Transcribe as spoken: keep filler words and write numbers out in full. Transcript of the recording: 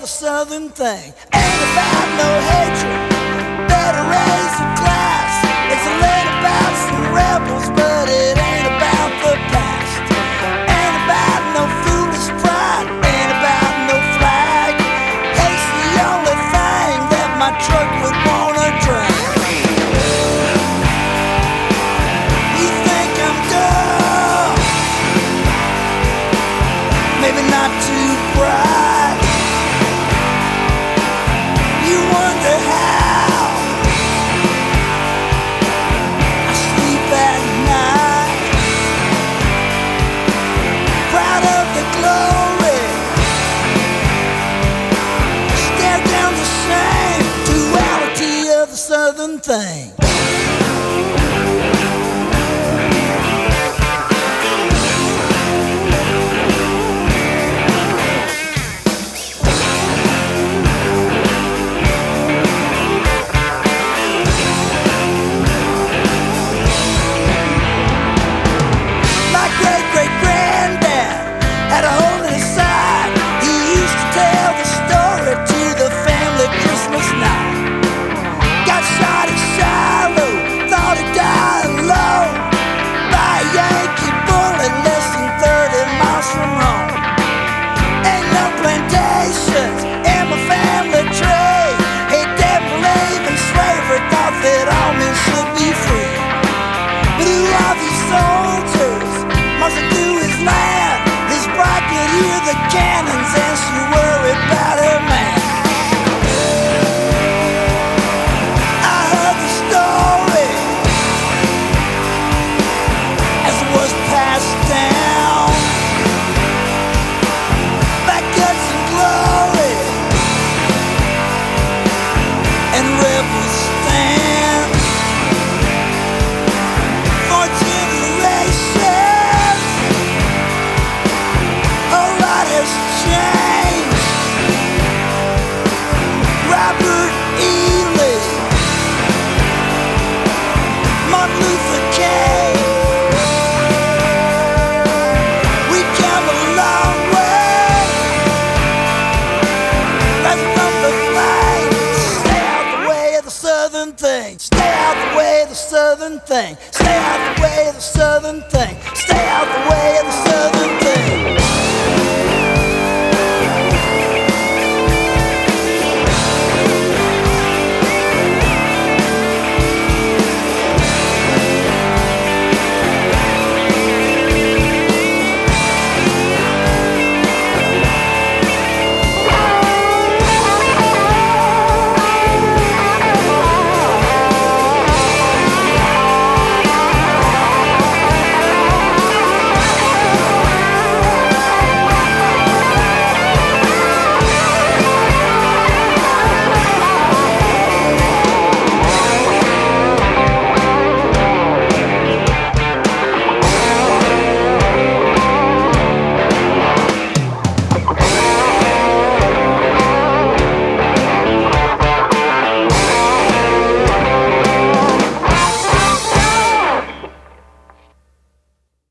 the Southern thing. Ain't about no hatred, better raise the class. It's a little about some rebels, but it ain't about the past. Ain't about no foolish pride, ain't about no flag. Hate's the only thing that my truck would wanna drag. You think I'm dumb, maybe not too bright. You wonder how I sleep at night, proud of the glory, stare down the shame, duality of the Southern thing. Cannons and she worried about her man. I heard the story as it was passed down. Back guts and glory and rebels stand for generations. Change. Robert E. Lee, Martin Luther King. We come a long way right from the flag. Stay out the way of the Southern thing. Stay out the way of the Southern thing. Stay out the way of the Southern thing. Stay out the way of the Southern thing.